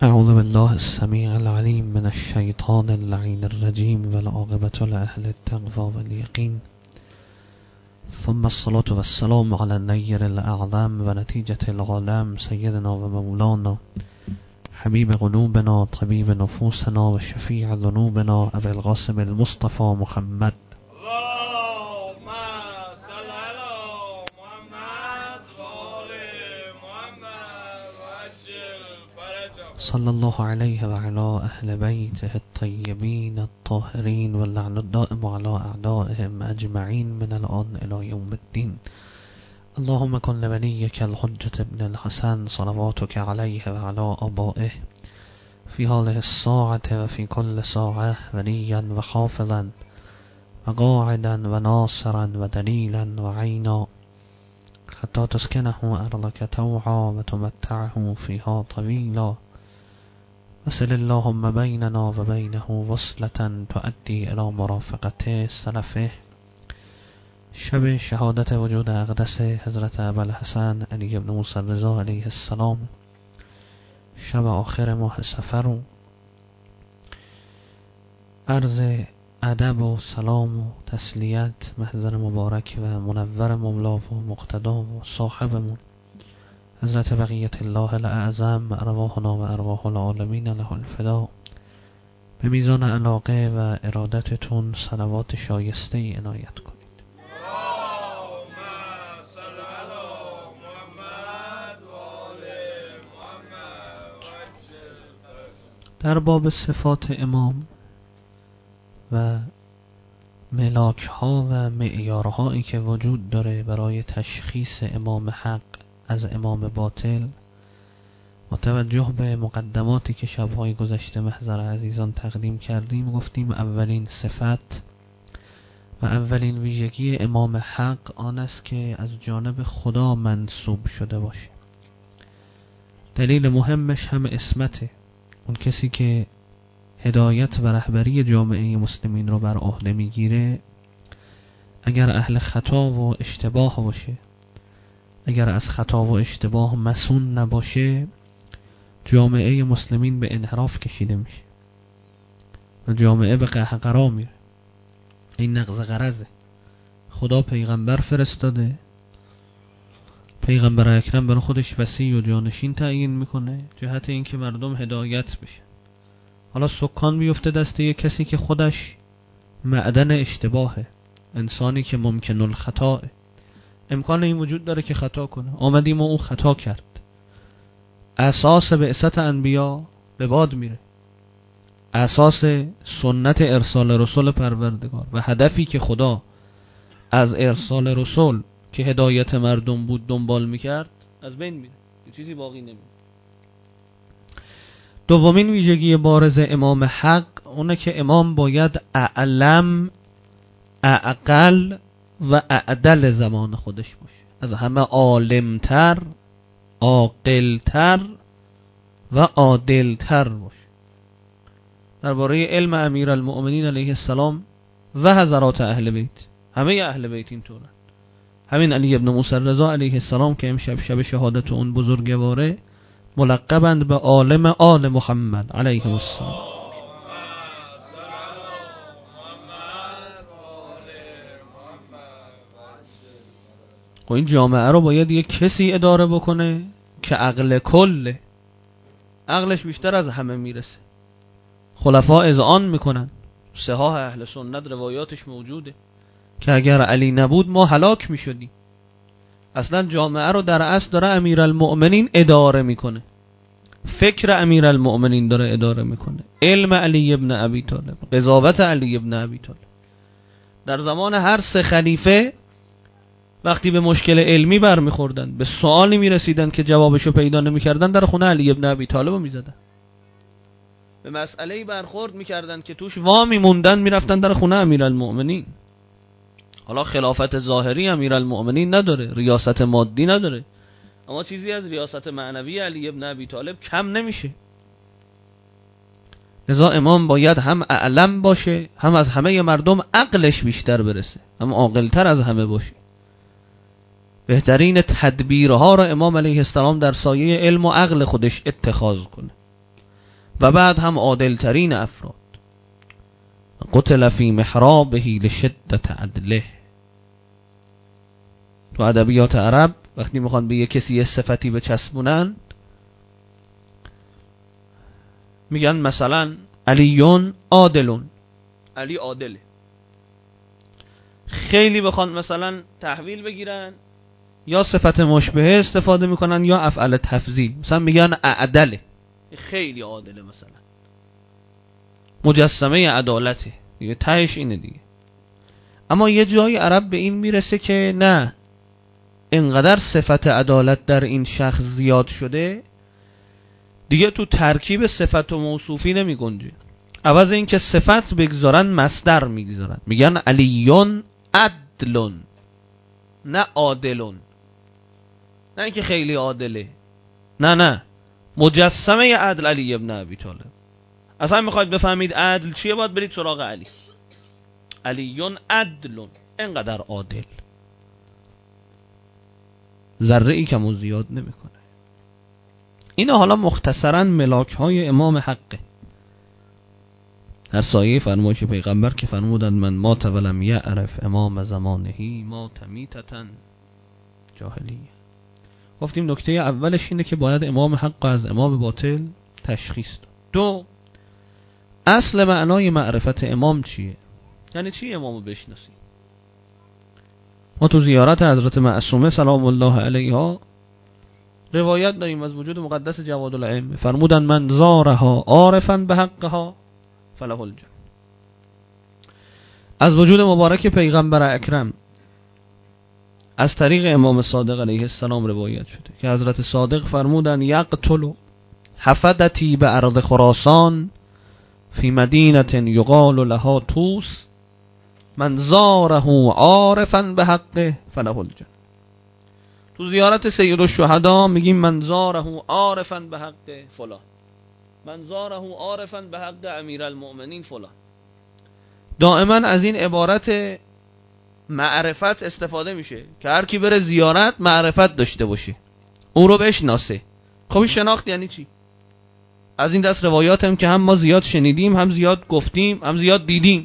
اعوذ بالله السمیع العلیم من الشیطان اللعین الرجیم والعاقبة لأهل التقوی واليقین ثم الصلاة والسلام على النیر الاعظم و نتیجة العالم سیدنا و مولانا حبیب قلوبنا طبیب نفوسنا و شفیع ذنوبنا ابی القاسم المصطفى محمد صلی الله علیه و علی اهل بیته الطیبین الطاهرین واللعن الدائم علی اعدائهم اجمعین من الان الی یوم الدین. اللهم کن لولیک الحجة ابن الحسن صلواتک علیه و علی آبائه فی هذه الساعة و فی کل ساعة ولیا و حافظا و قاعدا و ناصرا و دلیلا و عینا حتی تسکنه ارضک طوعا و تمتعه فیها طویلا وصل اللهم بیننا و بینه وصلة تؤدی الى مرافقته سلفه. شب شهادت وجود اقدس حضرت ابوالحسن علی بن موسی الرضا علیه السلام، شب آخر ماه صفر، و عرض ادب و سلام و تسلیت محضر مبارک و منور مولا و مقتدا و صاحبمون حضرت بقیت الله الاعظم ارواحنا و ارواح العالمین له الفدا. به میزان علاقه و ارادتتون صلوات شایسته ای عنایت کنید. در باب صفات امام و ملاک ها و معیارهایی که وجود داره برای تشخیص امام حق از امام باطل، با توجه به مقدماتی که شبهای گذشته محضر عزیزان تقدیم کردیم، گفتیم اولین صفت و اولین ویژگی امام حق آن است که از جانب خدا منسوب شده باشه. دلیل مهمش هم عصمته. اون کسی که هدایت و رهبری جامعه مسلمین رو بر عهده میگیره، اگر اهل خطا و اشتباه باشه، اگر از خطا و اشتباه مسون نباشه، جامعه مسلمین به انحراف کشیده میشه و جامعه به قهقرا میره. این نقض غرضه. خدا پیغمبر فرستاده، پیغمبر اکرم برای خودش وصی و جانشین تعیین میکنه جهت اینکه مردم هدایت بشه. حالا سکان بیفته دست یک کسی که خودش معدن اشتباهه، انسانی که ممکن الخطاه، امکان این وجود داره که خطا کنه. آمدیم و اون خطا کرد، اساس بعثت انبیا به باد میره. اساس سنت ارسال رسول پروردگار و هدفی که خدا از ارسال رسول که هدایت مردم بود دنبال میکرد از بین میره، یه چیزی باقی نمیره. دومین ویژگی بارز امام حق اونه که امام باید اعلم، اعقل و اعدل زمان خودش باشه، از همه عالمتر، عاقلتر و عادلتر باشه. درباره علم امیرالمؤمنین علیه السلام و حضرات اهل بیت، همه اهل بیت اینطورن. همین علی ابن موسی الرضا علیه السلام که امشب شب شهادت اون بزرگواره، ملقبند به عالم آل محمد علیه السلام. و این جامعه رو باید یک کسی اداره بکنه که عقل کله، عقلش بیشتر از همه میرسه. خلفاء اذعان میکنن، صحاح اهل سنت روایاتش موجوده که اگر علی نبود ما هلاک میشدیم. اصلا جامعه رو در اصل داره امیرالمؤمنین اداره میکنه، فکر امیرالمؤمنین داره اداره میکنه، علم علی ابن ابی طالب، قضاوت علی ابن ابی طالب. در زمان هر سه خلیفه وقتی به مشکل علمی برمیخوردن، به سوالی میرسیدن که جوابشو پیدا نمیکردن، در خونه علی ابن ابی طالب رو میزدن. به مسئله‌ای برخورد میکردن که توش وا میموندن، میرفتن در خونه امیرالمؤمنین. حالا خلافت ظاهری امیرالمؤمنین نداره، ریاست مادی نداره، اما چیزی از ریاست معنوی علی ابن ابی طالب کم نمیشه. لذا امام باید هم اعلم باشه، هم از همه مردم عقلش بیشتر برسه، هم عاقلتر از همه باشه. بهترین تدبیرها را امام علیه السلام در سایه علم و عقل خودش اتخاذ کنه. و بعد هم عادل ترین افراد. قتل فی محرابه لشدت عدله. تو ادبیات عرب وقتی میخوان به یک کسی یه صفتی بچسبونن میگن مثلا علیون عادلون، علی عادله. خیلی بخوان مثلا تحویل بگیرن یا صفت مشبهه استفاده میکنن یا افعال تفضیل، مثلا میگن اعدله، خیلی عادله، مثلا مجسمه عدالته دیگه، تهش اینه دیگه. اما یه جای عرب به این میرسه که نه، اینقدر صفت عدالت در این شخص زیاد شده دیگه تو ترکیب صفت و موصوفی نمی گنجه. عوض این که صفت بگذارن مصدر میگذارن، میگن علیون عدلون، نه عادلون. نه اینکه خیلی عادله، نه، مجسمه عدل علی ابن ابی طالب. اصلا میخواید بفهمید عدل چیه باید برید سراغ علی. علیون عدلون، اینقدر عادل، ذره ای کم و زیاد نمیکنه. اینا حالا مختصرا ملاک های امام حقه. در سایه فرمایش پیغمبر که فرمودند من مات ولم یعرف امام زمانهی مات میتتن جاهلیه. گفتیم نکته اولش اینه که باید امام حق از امام باطل تشخیص داد. دو، اصل معنای معرفت امام چیه؟ یعنی چی امامو بشناسی؟ ما تو زیارت حضرت معصومه سلام الله علیها روایت داریم از وجود مقدس جواد الائمه، فرمودن من زارها عارفا به حقها فله الجنه. از وجود مبارک پیغمبر اکرم از طریق امام صادق علیه السلام روایت شده که حضرت صادق فرمودن یقتل حفدتی به ارض خراسان فی مدینه یقال لها توس من زاره عارفا به حقه فله الجنه. تو زیارت سید الشهدا میگیم من زاره عارفا به حقه فلان، من زاره عارفا به حق امیرالمؤمنین فلان. دائما از این عبارت معرفت استفاده میشه که هر کی بره زیارت معرفت داشته باشه، او رو بشناسه. خب شناخت یعنی چی؟ از این دست روایات هم که هم ما زیاد شنیدیم، هم زیاد گفتیم، هم زیاد دیدیم.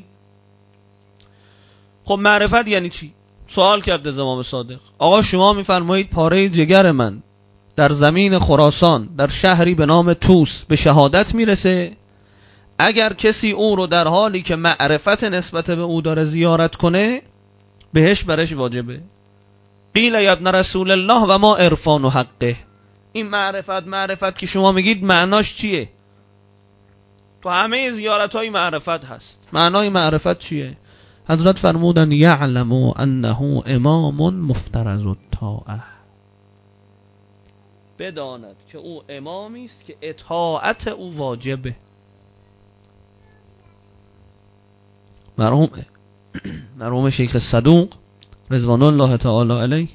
خب معرفت یعنی چی؟ سوال کرده امام صادق، آقا شما میفرمایید پاره جگر من در زمین خراسان در شهری به نام توس به شهادت میرسه، اگر کسی او رو در حالی که معرفت نسبت به او داره زیارت کنه بهش برش واجبه. قیل یا ابن رسول الله و ما عرفان و حقه. این معرفت که شما میگید معناش چیه؟ تو همه زیارت های معرفت هست. معنای معرفت چیه؟ حضرت فرمودن یعلم انه امام مفترض الطاعه، بداند که او امامی است که اطاعت او واجبه. مرحوم شیخ صدوق رضوان الله تعالی علیه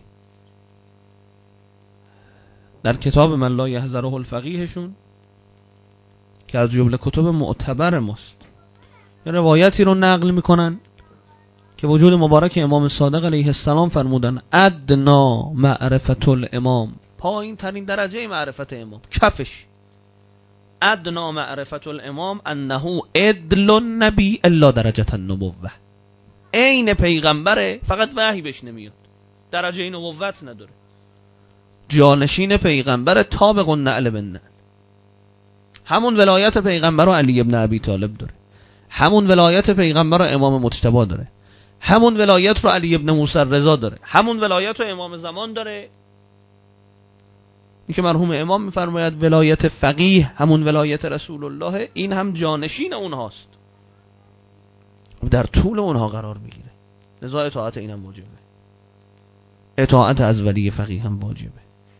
در کتاب من لا یحذره الفقیهشون که از جمله کتب معتبر ماست یه روایتی رو نقل میکنن که وجود مبارک امام صادق علیه السلام فرمودن ادنا معرفت الامام، پایین ترین درجه معرفت امام، کفش. ادنا معرفت الامام انه عدل النبی الا درجه النبوه، عین پیغمبره فقط وحی بهش نمیاد، درجه نبوت نداره، جانشین پیغمبر تابق النعل بالنعل. همون ولایت پیغمبر رو علی ابن ابی طالب داره، همون ولایت پیغمبر رو امام مجتبی داره، همون ولایت رو علی ابن موسی رضا داره، همون ولایت رو امام زمان داره. این که مرحوم امام میفرماید ولایت فقیه همون ولایت رسول الله، این هم جانشین اونهاست، در طول اونها قرار میگیره. لذا اطاعت این هم واجبه، اطاعت از ولی فقیه هم واجبه.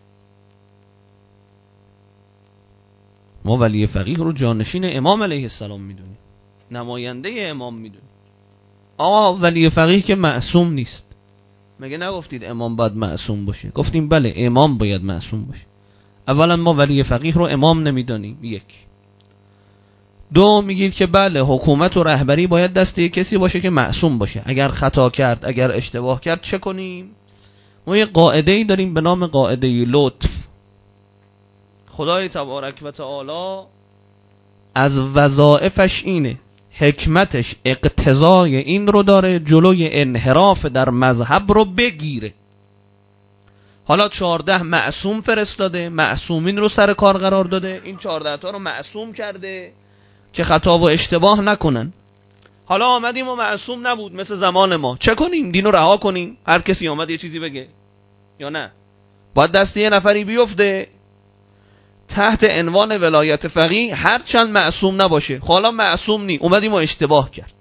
ما ولی فقیه رو جانشین امام علیه السلام میدونیم، نماینده امام میدونیم. آقا ولی فقیه که معصوم نیست. مگه نگفتید امام باید معصوم باشه؟ گفتیم بله امام باید معصوم باشه. اولا ما ولی فقیه رو امام نمیدانیم، یک. دو، میگید که بله حکومت و رهبری باید دست یک کسی باشه که معصوم باشه، اگر خطا کرد اگر اشتباه کرد چه کنیم؟ ما یه قاعده‌ای داریم به نام قاعده لطف. خدای تبارک و تعالی از وظایفش اینه، حکمتش اقتضای این رو داره جلوی انحراف در مذهب رو بگیره. حالا 14 معصوم فرستاده، معصومین رو سر کار قرار داده، این 14 تا رو معصوم کرده که خطا و اشتباه نکنن. حالا آمدیم و معصوم نبود مثل زمان ما، چه کنیم؟ دینو رها کنیم هر کسی آمد یه چیزی بگه یا نه؟ باید دست یه نفری بیفته تحت عنوان ولایت فقیه هر چند معصوم نباشه. حالا معصوم نی، اومدیم و اشتباه کرد.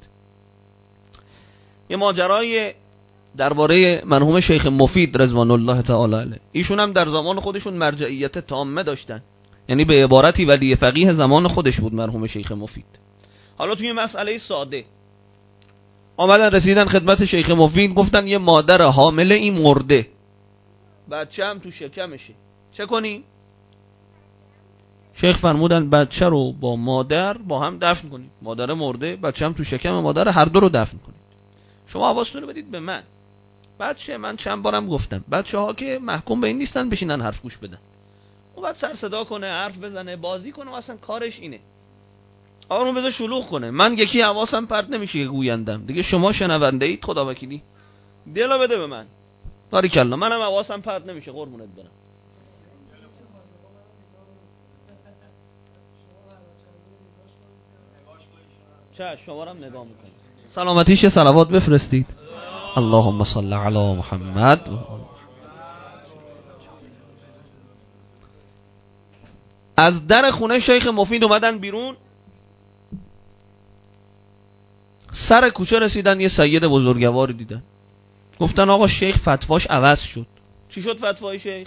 یه ماجرای درباره مرحوم شیخ مفید رضوان الله تعالی علیه، ایشون هم در زمان خودشون مرجعیت تامه داشتن، یعنی به عبارتی ولی فقیه زمان خودش بود مرحوم شیخ مفید. حالا توی مسئله ساده آمدن رسیدن خدمت شیخ مفید، گفتن یه مادر حامله این مرده، بچه هم تو شکمشه، چه کنیم؟ شیخ فرمودن بچه رو با مادر با هم دفن کنید. مادر مرده، بچه هم تو شکم مادر، هر دو رو دفن کنید. شما حواستون رو بدید به من. بچه من چند بارم گفتم بچه ها که محکوم به این نیستن بشینن حرف گوش بدن. اون بعد سر صدا کنه، حرف بزنه، بازی کنه، اصلا کارش اینه. آروم بذار شلوغ کنه. من یکی حواسم پرت نمیشه که گویندم. دیگه شما شنونده اید، خدا وکیلی. دلو بده به من. باریکلا، منم حواسم پرت نمیشه قربونت برم. چه شمارم نگاه میکنم. سلامتیش صلوات بفرستید. اللهم صل علی محمد. از در خونه شیخ مفید اومدن بیرون، سر کوچه رسیدن یه سید بزرگواری دیدن. گفتن آقا شیخ فتواش عوض شد. چی شد فتوای شیخ؟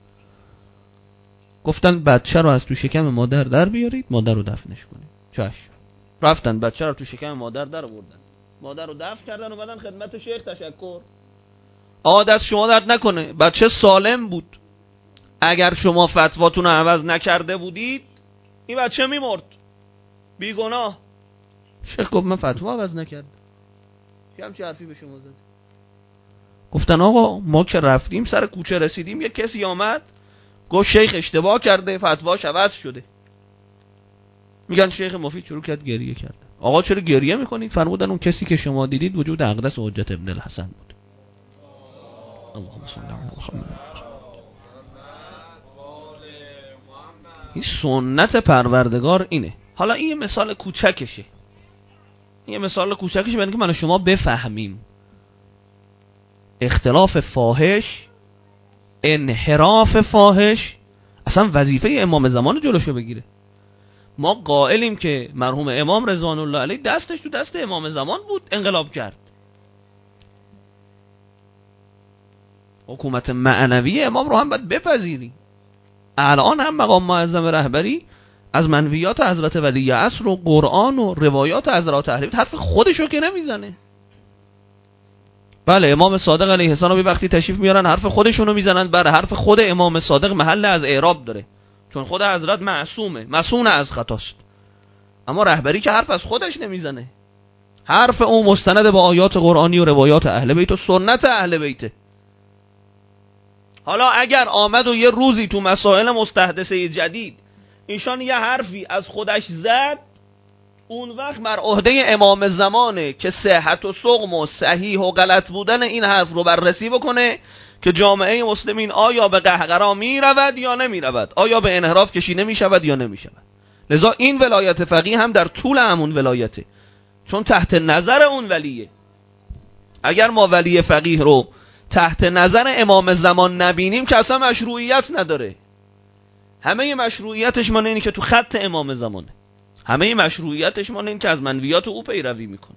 گفتن بچه رو از تو شکم مادر در بیارید، مادر رو دفنش کنید. چشم. رفتن بچه رو تو شکم مادر در آوردن، مادر رو دفن کردن، اومدن خدمت شیخ تشکر. آقا دست شما درد نکنه، بچه سالم بود، اگر شما فتواتون رو عوض نکرده بودید این بچه میمرد بیگناه. شیخ گفت من فتوا عوض نکردم. چه همچه حرفی به شما زد؟ گفتن آقا ما که رفتیم سر کوچه رسیدیم یک کسی آمد گفت شیخ اشتباه کرده، فتواش عوض شده. میگن شیخ مفید شروع کرد گریه کردن. آقا چرا گریه میکنید؟ فرمودن اون کسی که شما دیدید وجود اقدس حجت ابن الحسن بود. اللهم صل علی محمد. این سنت پروردگار اینه. حالا این مثال کوچکشه، این مثال کوچکشه برای اینکه من و شما بفهمیم اختلاف فاحش، انحراف فاحش اصلا وظیفه امام زمان جلوشو بگیره. ما قائلیم که مرحوم امام رضوان الله علیه دستش تو دست امام زمان بود، انقلاب کرد. حکومت معنوی امام رو هم باید بپذیریم. الان هم مقام معظم رهبری از منویات حضرت ولی عصر و قرآن و روایات حضرات اهل بیت حرف خودشو که نمیزنه. بله امام صادق علیه السلام وقتی تشریف میارن حرف خودشونو میزنن، بر حرف خود امام صادق محل از اعراب داره، چون خود حضرت معصومه، معصوم از خطاست. اما رهبری که حرف از خودش نمیزنه، حرف اون مستند با آیات قرآنی و روایات اهل بیت و سنت اهل بیت. حالا اگر آمد و یه روزی تو مسائل مستحدثه جدید ایشان یه حرفی از خودش زد، اون وقت بر عهده امام زمانه که صحت و سقم و صحیح و غلط بودن این حرف رو بررسی بکنه که جامعه مسلمین آیا به قهقرا می رود یا نمی رود، آیا به انحراف کشیده می شود یا نمی شود. لذا این ولایت فقیه هم در طول همون ولایته، چون تحت نظر اون ولیه. اگر ما ولی فقیه رو تحت نظر امام زمان نبینیم که اصلا مشروعیت نداره. همه مشروعیتش مانه اینه که تو خط امام زمانه، همه مشروعیتش مانه این که از منویات او پیروی میکنه.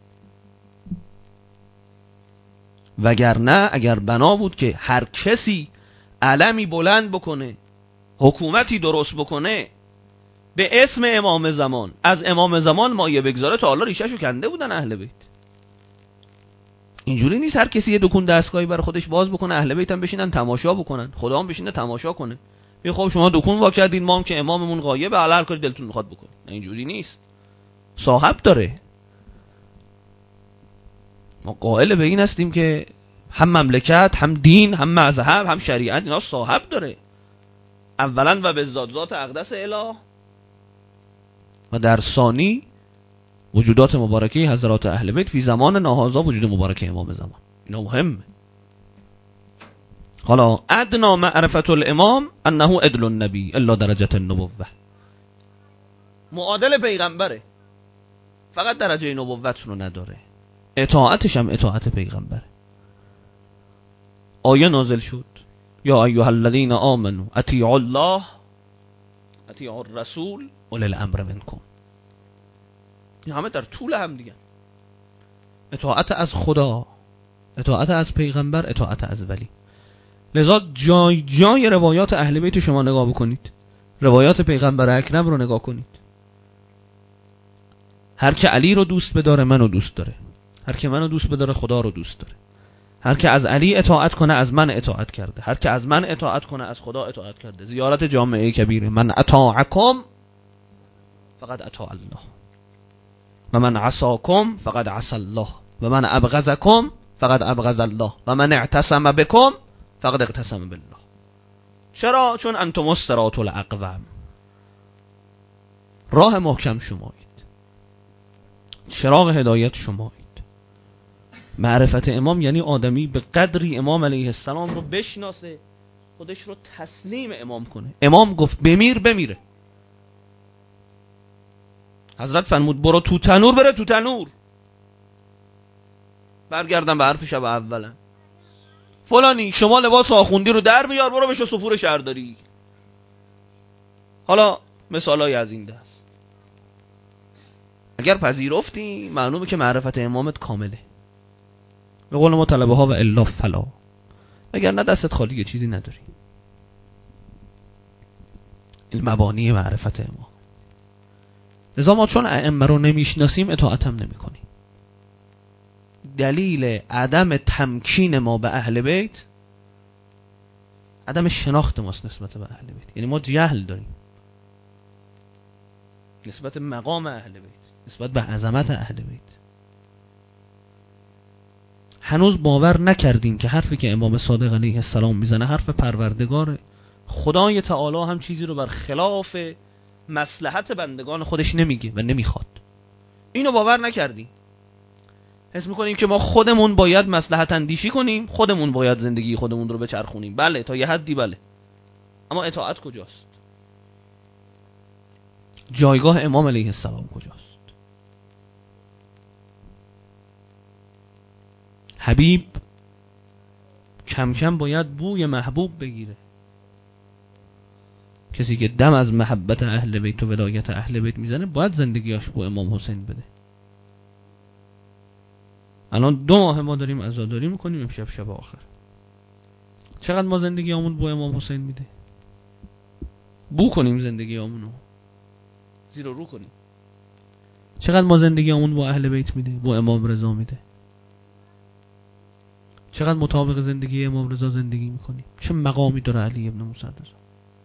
وگرنه اگر بنا بود که هر کسی علمی بلند بکنه، حکومتی درست بکنه به اسم امام زمان، از امام زمان مایه بگذاره، تا حالا ریشه‌شو کنده بودن اهل بیت. اینجوری نیست هر کسی یه دکون دستگاهی برای خودش باز بکنه، اهل بیت هم بشینن تماشا بکنن، خدا هم بشینه تماشا کنه. خب شما دکون وا کردین، ما هم که اماممون غایبه، هر کاری دلتون میخواد بکنید. اینجوری نیست، صاحب داره. ما قائل به این هستیم که هم مملکت، هم دین، هم مذهب، هم شریعت اینا صاحب داره. اولا و به ذات اقدس اله، و در ثانی وجودات مبارکه حضرات اهل بیت فی زمان ناهازا وجود مبارکه امام زمان. اینا مهمه. حالا ادنا معرفت الامام انه عدل النبی الا درجه النبوه، معادل پیغمبره، فقط درجه نبوت رو نداره، اطاعتش هم اطاعت پیغمبره. آیه نازل شد یا ایها الذین آمنوا اطیعوا الله اطیعوا الرسول اولی الامر منکم. این همه در طول هم دیگه، اطاعت از خدا، اطاعت از پیغمبر، اطاعت از ولی. لذا جای جای روایات اهل بیت شما نگاه بکنید، روایات پیغمبر اکرم رو نگاه کنید. هر که علی رو دوست بداره منو دوست داره، هر که منو دوست بداره خدا رو دوست داره، هر که از علی اطاعت کنه از من اطاعت کرده، هر که از من اطاعت کنه از خدا اطاعت کرده. زیارت جامعه کبیره، من اطاعکم فقد اطاع الله و من عصاکم فقد عصى الله و من ابغضکم فقد ابغض الله و من اعتصم بكم فقد اعتصم بالله. چرا؟ چون انتم الصراط الاقوم، راه محکم شمایید، چراغ هدایت شمایید. معرفت امام یعنی آدمی به قدری امام علیه السلام رو بشناسه، خودش رو تسلیم امام کنه. امام گفت بمیر بمیره، حضرت فرمود برو تو تنور، بره تو تنور. برگردم به حرف شب اولم، فلانی شما لباس آخوندی رو در بیار برو بشو سفور شهرداری. حالا مثالای از این دست. اگر پذیرفتی معلومه که معرفت امامت کامله، به قول ما طلبه ها و الا فلا. اگر نه دستت خالیه، چیزی نداری. این مبانی معرفت امام. لذا ما چون ائمه رو نمیشناسیم اطاعت هم نمی کنیم. دلیل عدم تمکین ما به اهل بیت عدم شناخت ماست نسبت به اهل بیت. یعنی ما جهل داریم نسبت مقام اهل بیت، نسبت به عظمت اهل بیت. هنوز باور نکردیم که حرفی که امام صادق علیه السلام میزنه حرف پروردگاره. خدای تعالی هم چیزی رو بر خلاف مصلحت بندگان خودش نمیگه و نمیخواد. اینو باور نکردیم. حس میکنیم که ما خودمون باید مصلحت اندیشی کنیم، خودمون باید زندگی خودمون رو بچرخونیم. بله تا یه حدی بله، اما اطاعت کجاست؟ جایگاه امام علیه السلام کجاست؟ حبیب کم کم باید بوی محبوب بگیره. کسی که دم از محبت اهل بیت و ولایت اهل بیت میزنه باید زندگیاش با امام حسین بده. الان 2 ماه ما داریم عزاداری میکنیم، امشب شب آخر. چقدر ما زندگیامون با امام حسین میده؟ بو کنیم زندگیامونو، زیر و رو کنیم. چقدر ما زندگیامون با اهل بیت میده، با امام رضا میده؟ چقدر مطابق زندگی امام رضا زندگی میکنیم؟ چه مقامی داره علی ابن موسی رضا؟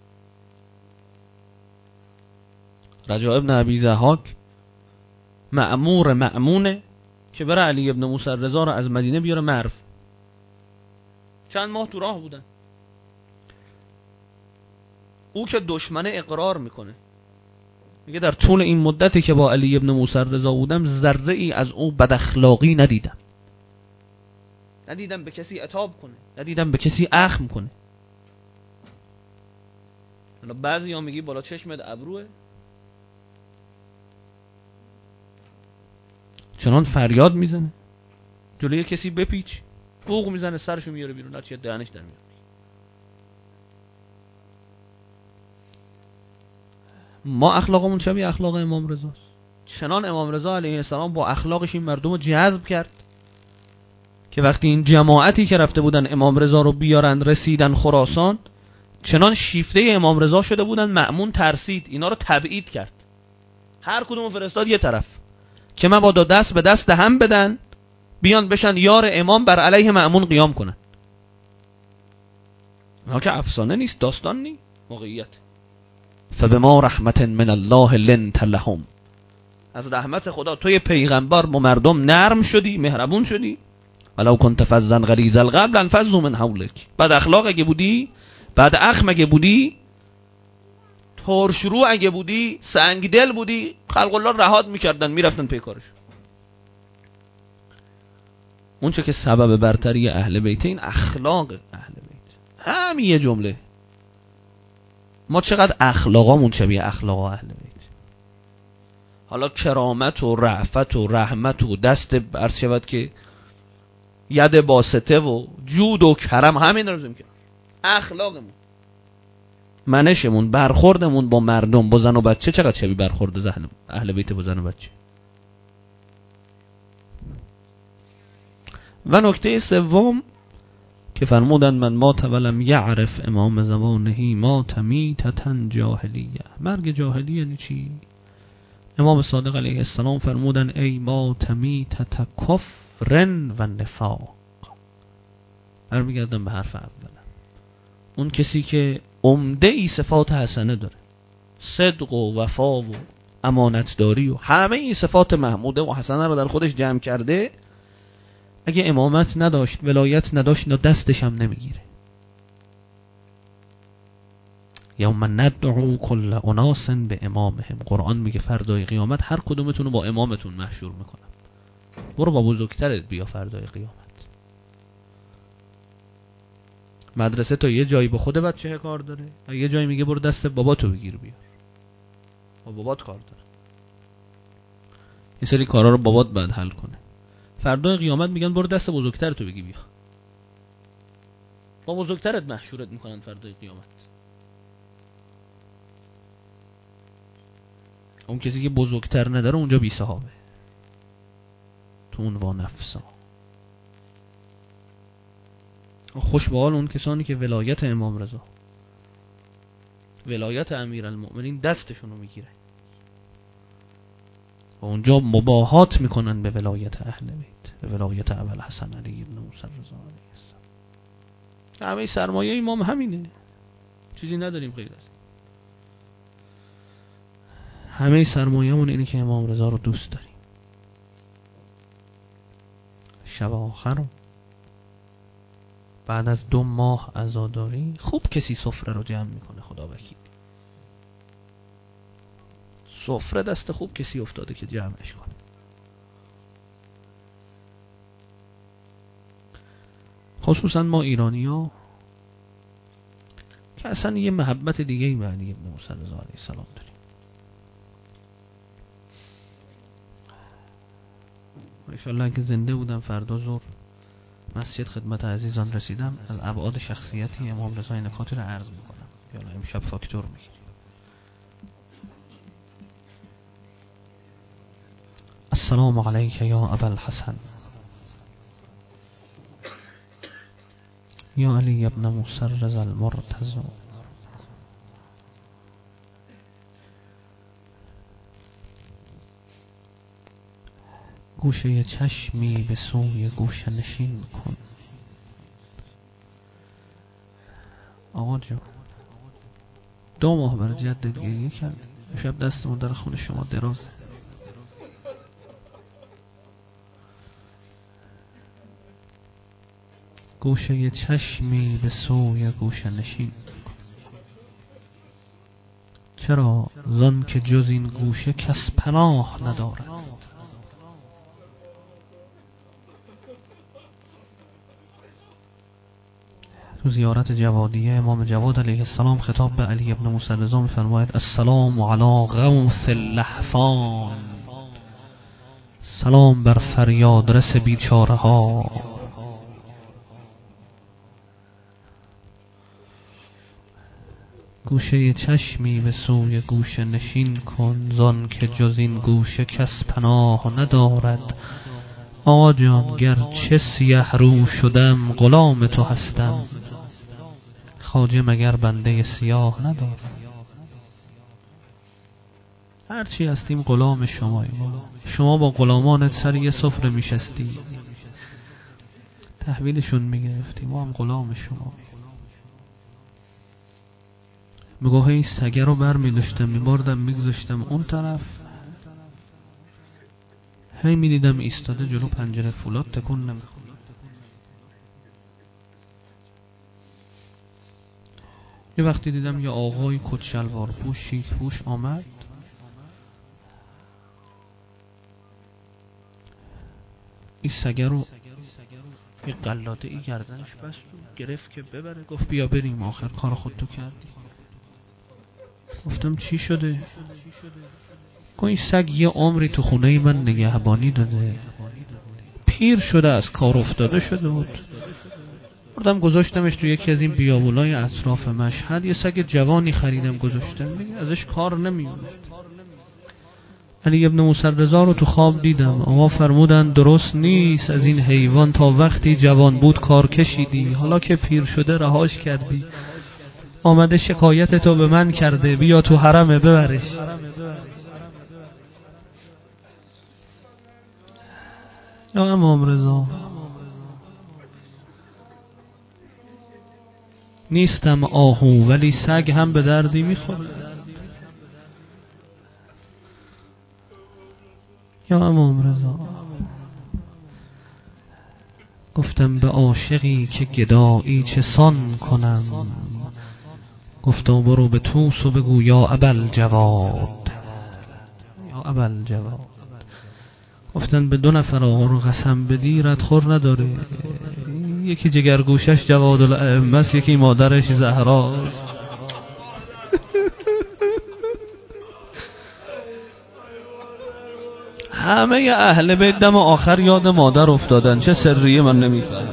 رجاء ابن ابی ضحاک مأمور مأمونه که بره علی ابن موسی رضا رو از مدینه بیاره مرو. چند ماه تو راه بودن. او که دشمنه اقرار میکنه، میگه در طول این مدتی که با علی ابن موسی رضا بودم ذره ای از او بد اخلاقی ندیدم به کسی عتاب کنه، ندیدم به کسی اخم کنه. حالا بعضی ها میگی بالا چشمت ابروه، چنان فریاد میزنه جلوی کسی بپیچ، بوق میزنه سرشو میاره بیرون، هرچی دهنش در میاد. ما اخلاقمون شبیه اخلاق امام رضاست. چنان امام رضا علیه السلام با اخلاقش این مردم رو جذب کرد که وقتی این جماعتی که رفته بودن امام رضا رو بیارن رسیدن خراسان، چنان شیفته امام رضا شده بودن مأمون ترسید، اینا رو تبعید کرد، هر کدوم فرستاد یه طرف که مبادا دست به دست هم بدن بیان بشن یار امام بر علیه مأمون قیام کنن. اینا که افسانه نیست، داستان نیست، واقعیت. فبما رحمت من الله لنت لهم، از رحمت خدا توی پیغمبر با مردم نرم شدی، مهربون شدی. ولو كنت فظا غلیظ القلب لانفضوا من حولک. بعد اخلاق اگه بودی، بعد اخم اگه بودی، پرشروع اگه بودی، سنگدل بودی، خلق الله رهات میکردن میرفتن پی کارش. اون چه که سبب برتری اهل بیت این اخلاق اهل بیت. همین یه جمله. ما چقدر اخلاقامون شبیه اخلاق اهل بیت. حالا کرامت و رأفت و رحمت و دست عرض شود که ید باسطه و جود و کرم همین رو میگه. اخلاقمون، منشمون، برخوردمون با مردم، با زن و بچه چقدر شبیه برخورد اهل بیت با زن و بچه. و نکته سوم که فرمودن من مات ولم یعرف امام زمانه مات میتة جاهلیه. مرگ جاهلی یعنی چی؟ امام صادق علیه السلام فرمودن ای مات میتة کفر و نفاق. برمیگردم به حرف اول. اون کسی که عمده ای صفات حسنه داره، صدق و وفا و امانتداری و همه این صفات محموده و حسنه رو در خودش جمع کرده، اگه امامت نداشت، ولایت نداشت، دستش هم نمیگیره. یوم ندعو کل اناس به امامهم. قرآن میگه فردای قیامت هر کدومتون رو با امامتون محشور میکنم. برو با بزرگترت بیا فردای قیامت. مدرسه تا یه جایی به خود بچه کار داره، تا یه جایی میگه برو دست باباتو بگیر بیار. با بابات کار داره. این سری کارا رو بابات بعد حل کنه. فردای قیامت میگن برو دست بزرگترتو بگی بیا. با بزرگترت محشورت میکنن فردای قیامت. اون کسی که بزرگتر نداره اونجا بی صحابه. تو عنوان نفسا. خوش به حال اون کسانی که ولایت امام رضا، ولایت امیرالمؤمنین دستشون رو میگیره و اونجا مباهات میکنن به ولایت اهل بیت، به ولایت ابوالحسن علی ابن موسی رضا علیه السلام. همه سرمایه امام همینه، چیزی نداریم غیر از همه سرمایه‌مون اینه که امام رضا رو دوست داریم. شب آخر بعد از 2 ماه عزاداری خوب کسی سفره رو جمع میکنه. خدا وکیل سفره دست خوب کسی افتاده که جمعش کنه. خصوصا ما ایرانی‌ها که اصلا یه محبت دیگه‌ای به علی ابن موسی رضا علیه السلام داریم. انشالله که زنده بودم فردا ظهر مسجد خدمت عزیزان رسیدم از ابعاد شخصیتی امام رضا این نکاتی رو عرض میکنم. یالا امشب فاکتور میگیریم. السلام علیک یا ابوالحسن یا علی ابن موسی رضا المرتضی. گوشه چشمی به سوی گوشه نشین کن. آقا جان 2 ماه برای جدت گریه کرد. شب دستمون در خون شما دراز. گوشه چشمی به سوی گوشه نشین کن. چرا زان که جز این گوشه کس پناه ندارد. تو زیارت جوادیه امام جواد علیه السلام خطاب به علی ابن موسی رضا می‌فرماید السلام علی غوث اللحفان. سلام بر فریادرس بیچاره ها. گوشه چشمی به سوی گوشه نشین کن زان که جز این گوشه کس پناه ندارد. آقا جان گر چه سیه رو شدم غلام تو هستم. خواجه مگر بنده سیاه ندارد. هرچی هستیم غلام شماییم. شما با غلامانت سر یه سفره میشستی تحویلشون میگرفتی. ما هم غلام شما. میگوه این سگه رو بر میداشتم میباردم میگذاشتم اون طرف. هی میدیدم ایستاده جلو پنجره فولاد تکون نمیخورد. یه وقتی دیدم یه آقای کت شلوار پوش شیک پوش آمد، این سگه رو یه قلاده ای گردنش بست و گرفت که ببره. گفت بیا بریم، آخر کار خودتو کردی. گفتم چی شده؟ گفت این سگ یه عمری تو خونه من نگهبانی داده، پیر شده، از کار افتاده شده بود، بردم گذاشتمش تو یکی از این بیابونای اطراف مشهد. یه سگ جوانی خریدم گذاشتم، ازش کار نمیاد. علی ابن موسی رضا رو تو خواب دیدم، آقا فرمودن درست نیست از این حیوان تا وقتی جوان بود کار کشیدی، حالا که پیر شده رهاش کردی، آمده شکایت تو به من کرده، بیا تو حرمه ببرش. یا امام رضا نیستم آهو ولی سگ هم به دردی میخوره. یا امام رضا گفتم به عاشقی که گدایی چه سان کنم، گفتم برو به توس و بگو یا ابوالجواد، یا ابوالجواد. گفتن به 2 نفر آقا رو قسم بدی ردخور نداره، یکی جگرگوشش جواد الائمه است، یکی مادرش زهراست. همه اهل بیت دم آخر یاد مادر افتادن، چه سریه من نمیفهم.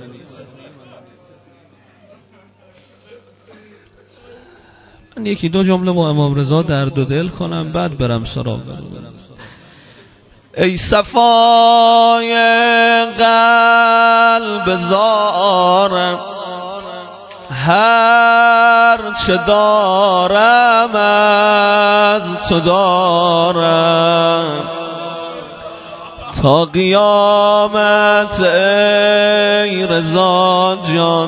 من 1-2 جمله با امام رضا درد و دل کنم بعد برم سراغ. ای صفای قلب زارم، هر چه دارم از تو دارم، تا قیامت ای رضا جان،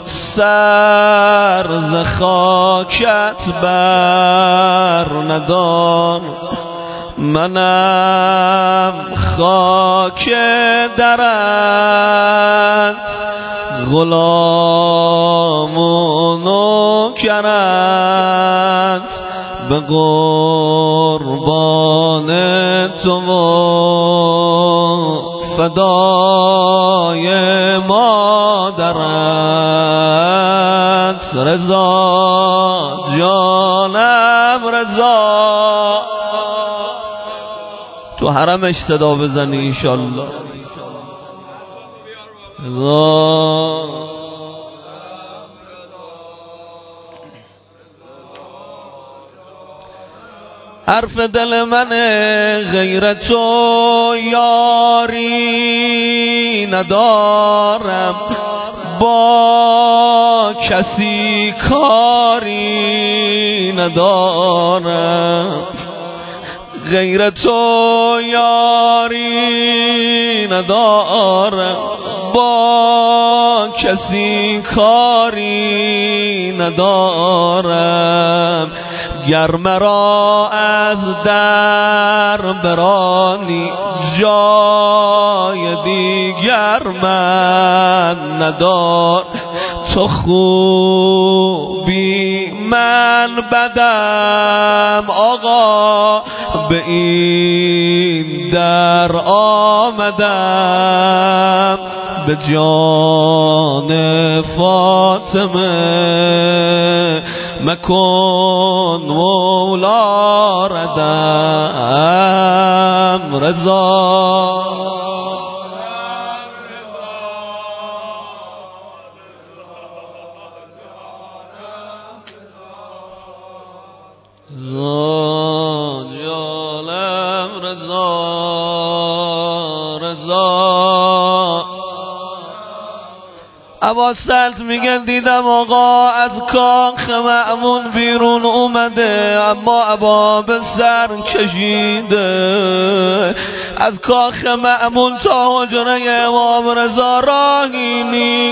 سر ز خاکت بر ندار. منم خاک درت، غلام و نوکرت، به قربان تو و فدای مادرت. رضا جانم رضا، تو حرمش صدا بزنی انشالله. رضا حرف دل من غیر تو یاری ندارم، با کسی کاری ندارم، غیر تو یاری ندارم، با کسی کاری ندارم. گر مرا از در برانی جای دیگر من ندار، تو خوبی من بدم آقا، به این در آمدم، به جان فاطمه مکن مولا ردم. رضا جانم رضا، رضا ابا سلط میگن دیدم آقا از کاخ مأمون بیرون اومده، اما ابا به سر کشیده. از کاخ مأمون تا حجره امام رضا راهی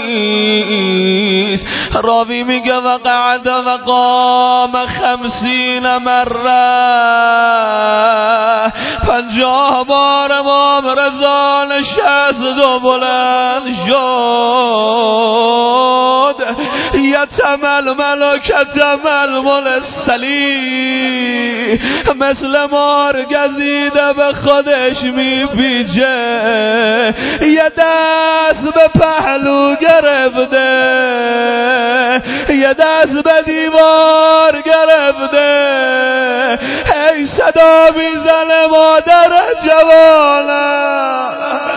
نیست. راوی میگه و قعد و قام 50 مره، 50 بار امام رضا نشست و بلند شد. یتململ و کتململ السلی، مثل مار گزیده به خودش میپیچه، یه دست به پهلو گرفته، یه دست به دیوار گرفته، ای صدا میزنه مادر جوانم،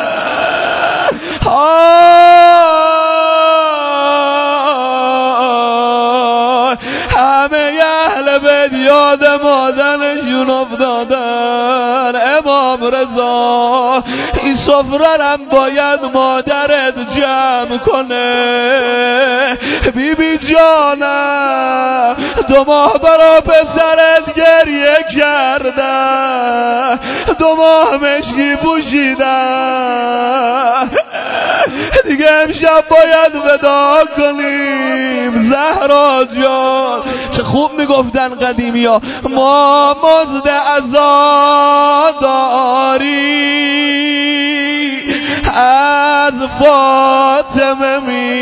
همه اهل بیت یاد مادرشون افتادن. امام رضا این سفره‌ام باید مادرت جمع کنه. بی بی جانم 2 ماه برا پسرت گریه کردم، 2 ماه مشکی پوشیدم، دیگه امشب باید وداع کنیم. زهرا جان چه خوب میگفتن قدیمی ها، ما مزد عزاداری از فاطمه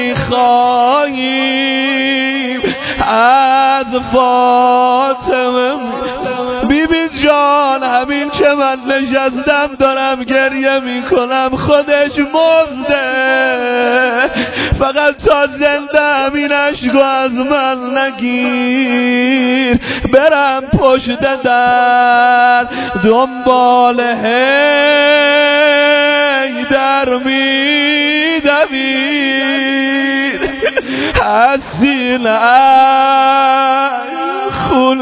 میخواییم، از فاطمه. بی بی جان همین که من نشستم دارم گریه میکنم، خودش مزده، فقط تا زنده همین عشقو از من نگیر. برم پشت در دنبال حیدر میدوید، از سینه خون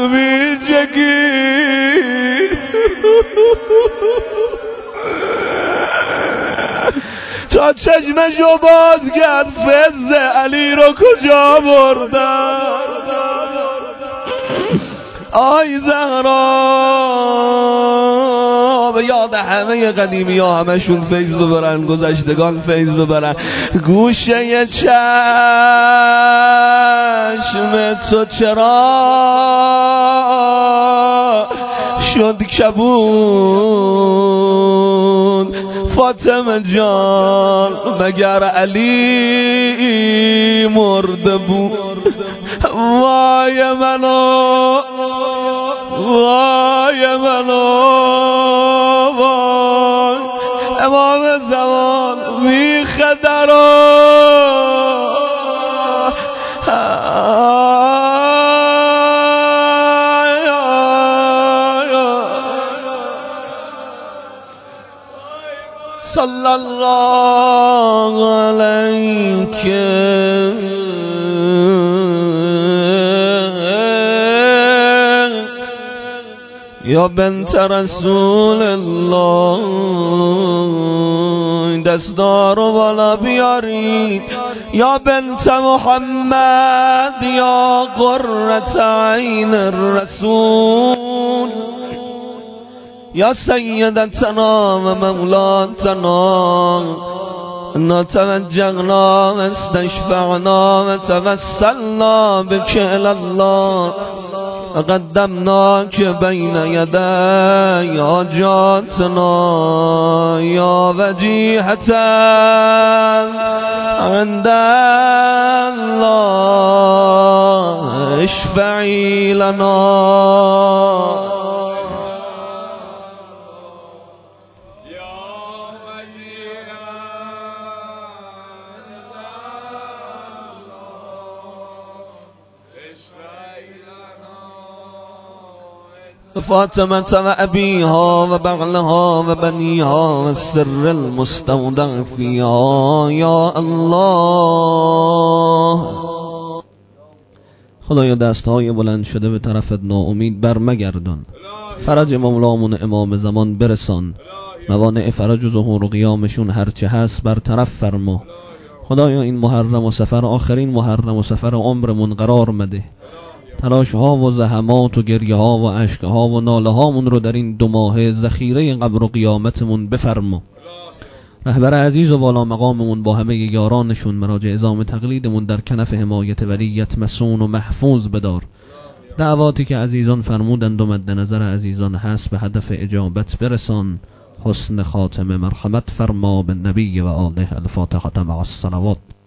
میجگید، تا چشمشو باز کرد فز علی رو کجا بردن. آی زهرا به یاد همه قدیمی ها همشون فیض ببرن، گذشتگان فیض ببرن. گوشه چشم تو چرا شد کبود فاطمه جان، مگر علی مرده بود؟ وای منو، وای منو، وای امام زمان میخدرو صلی الله علیک یا بنت رسول الله. دستار و بالا بیارید. یا بنت محمد یا قرة عین الرسول، یا سیدتنا و مولاتنا، انا توجهنا و استشفعنا و توسلنا بك الى الله وقدمناك بين يدي حاجاتنا یا وجیحة عند الله اشفعي لنا. فاطمة وأبيها وبعلها وبنيها والسر المستودع فيها یا الله. خدایا دستهای بلند شده به طرفت ناامید بر مگردان، فرج مولامون امام زمان برسان، موانع فرج و ظهور و قیامشون هرچه هست بر طرف فرما. خدایا این محرم و سفر آخرین محرم و سفر عمرمون قرار مده، تلاش ها و زحمات و گریه ها و اشک ها و ناله هامون رو در این 2 ماه ذخیره قبر و قیامتمون بفرما. رهبر عزیز و والا مقاممون با همه یارانشون مراجع ازام تقلیدمون در کنف حمایت ولیت مسون و محفوظ بدار. دعواتی که عزیزان فرمودند و مد نظر عزیزان هست به هدف اجابت برسان. حسن خاتمه مرحمت فرما به نبی و آله. الفاتحة مع الصلوات.